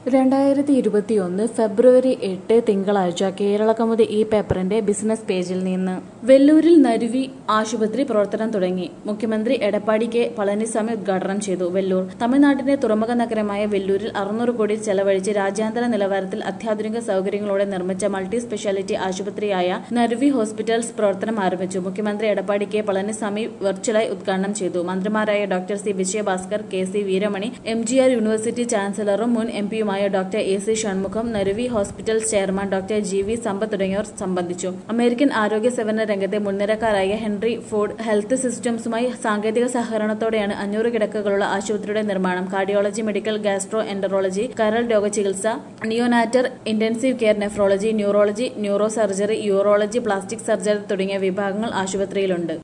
2021 ഫെബ്രുവരി 8 തിങ്കളാഴ്ച കേരളകൗമുദി ഈ പേപ്പറിന്റെ ബിസിനസ് പേജിൽ നിന്ന്. വെല്ലൂരിൽ നരുവി ആശുപത്രി പ്രവർത്തനം തുടങ്ങി. മുഖ്യമന്ത്രി എടപ്പാടി കെ പളനിസ്വാമി ഉദ്ഘാടനം ചെയ്തു. വെല്ലൂർ തമിഴ്നാട്ടിന്റെ തുറമുഖ നഗരമായ വെല്ലൂരിൽ 600 കോടി ചെലവഴിച്ച് രാജ്യാന്തര നിലവാരത്തിൽ അത്യാധുനിക സൗകര്യങ്ങളോടെ നിർമ്മിച്ച മൾട്ടി സ്പെഷ്യാലിറ്റി ആശുപത്രിയായ നരുവി ഹോസ്പിറ്റൽസ് പ്രവർത്തനം ആരംഭിച്ചു. മുഖ്യമന്ത്രി എടപ്പാടി കെ പളനിസ്വാമി വെർച്വലായി ഉദ്ഘാടനം ചെയ്തു. മന്ത്രിമാരായ doctor C Vijayabhaskar, K C Veeramani, MGR university ചാൻസലറും മുൻ MP doctor AC Shanmugam, Naruvi hospitals chairman doctor GV Sampath തുടങ്ങിയവർ സംബന്ധിച്ചു. അമേരിക്കൻ ആരോഗ്യ സേവന രംഗത്തെ മുൻനിരക്കാരായ ഹെൻറി ഫോർഡ് ഹെൽത്ത് സിസ്റ്റംസുമായി സാങ്കേതിക സഹകരണത്തോടെയാണ് 500 കിടക്കകളുള്ള ആശുപത്രിയുടെ നിർമ്മാണം. കാർഡിയോളജി, മെഡിക്കൽ, ഗാസ്ട്രോ എൻട്രോളജി, കരൾ രോഗചികിത്സ, neonatal intensive care, nephrology, neurology, neuro surgery, urology, plastic surgery തുടങ്ങിയ വിഭാഗങ്ങൾ ആശുപത്രിയിലുണ്ട്.